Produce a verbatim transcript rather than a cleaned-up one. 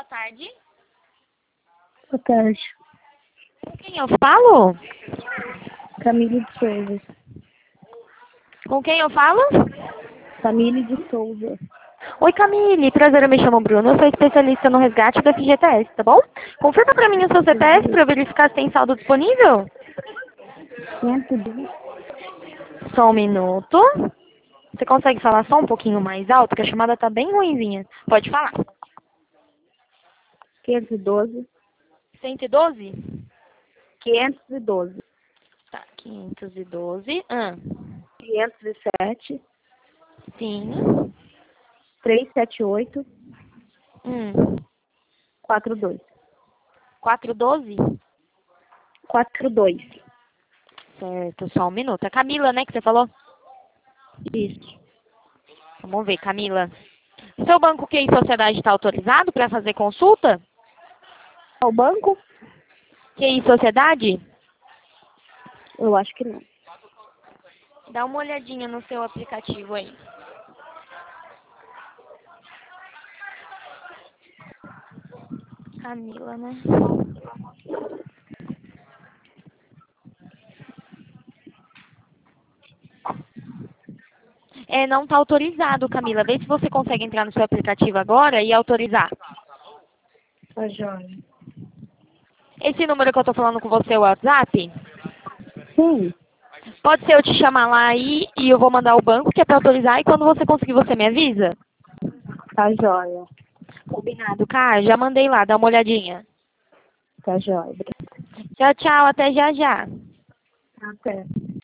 tarde. Boa tarde. Com quem eu falo? Camille de Souza. Com quem eu falo? Camille de Souza. Oi, Camille. Prazer, eu me chamo Bruno. Eu sou especialista no resgate do F G T S, tá bom? Confirma pra mim o seu C P F pra eu verificar se tem saldo disponível. cento e dois. Só um minuto. Você consegue falar só um pouquinho mais alto? Que a chamada tá bem ruinzinha. Pode falar. quinhentos e doze. cento e doze? quinhentos e doze. Tá, quinhentos e doze. Ah, quinhentos e sete. sim. trezentos e setenta e oito. Hum. quarenta e dois. quatrocentos e doze? quarenta e dois. Certo, só um minuto. É Camila, né, que você falou? Isso. Vamos ver, Camila. Seu banco Q I Sociedade está autorizado para fazer consulta? Ao banco? Q I Sociedade? Eu acho que não. Dá uma olhadinha no seu aplicativo aí. Camila, né? É, não está autorizado, Camila. Vê se você consegue entrar no seu aplicativo agora e autorizar. Tá joia. Esse número que eu tô falando com você é o WhatsApp? Sim. Pode ser eu te chamar lá aí e eu vou mandar o banco que é para autorizar e quando você conseguir você me avisa? Tá joia. Combinado, cara. Já mandei lá, dá uma olhadinha. Tá joia. Tchau, tchau. Até já já. Até.